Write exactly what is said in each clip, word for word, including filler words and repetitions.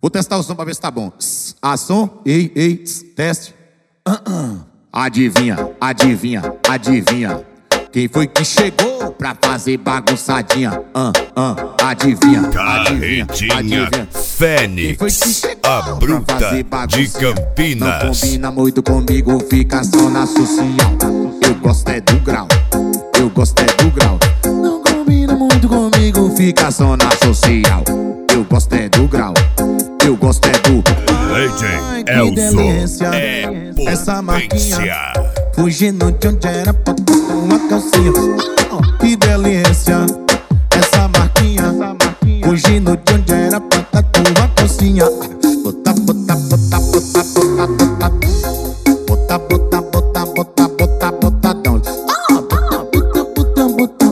Vou testar o som pra ver se tá bom. A som, ei, ei, teste. Uh -uh. Adivinha, adivinha, adivinha. Quem foi que chegou pra fazer bagunçadinha? Uh, uh, adivinha, adivinha, adivinha. Fênix, a bruta de Campinas. Não combina muito comigo, fica só na social. Eu gosto é do grau, eu gosto é do grau. Não combina muito comigo, fica só na social. Eu gosto é do grau, eu gosto é do... Lady Elzo é essa marquinha potência. fugindo de onde era pra botar uma calcinha. Oh, que delícia. Essa marquinha fugindo de onde era pra botar uma calcinha. Bota, bota, bota, bota, bota, bota. Bota, bota, bota, bota, bota, botadão. Bota, bota, bota, bota.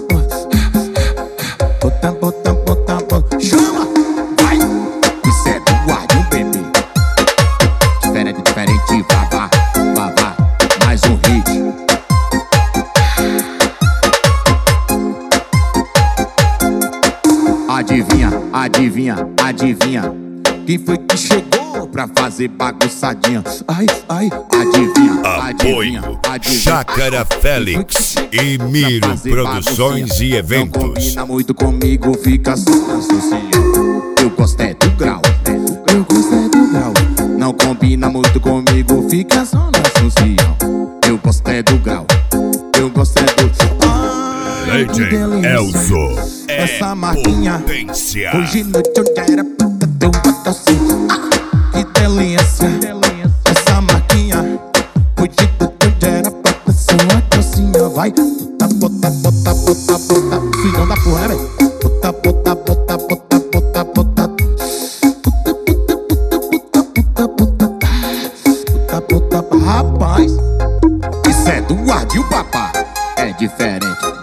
Bota, bota, bota, bota. Chama! Vai! Isso é do guardião, bebê. Diferente, diferente, vá, vá, vá, vá. Mais um hit. Adivinha, adivinha, adivinha. Quem foi que chegou pra fazer bagunçadinha? Ai, ai, adivinha, adivinha, Apoio adivinha. Chácara Félix e Miro Produções e Eventos. Não combina muito comigo, fica só na social. Eu gosto é do grau, eu gosto é do grau. Não combina muito comigo, fica só na social. Eu gosto é do grau, eu gosto é do... Ai, que Lady delícia. Elzo é Essa marquinha potência. fugindo de onde era pra ter uma calcinha. Ah, que delícia. Essa marquinha fugindo de onde era pra ter uma calcinha. Vai, bota, bota, bota, bota, bota. Filhão da porra, né, véi? Bota, bota, bota, bota, bota, bota. Bota, bota, bota, bota, bota. Rapaz, isso é do guardião, papá. É diferente.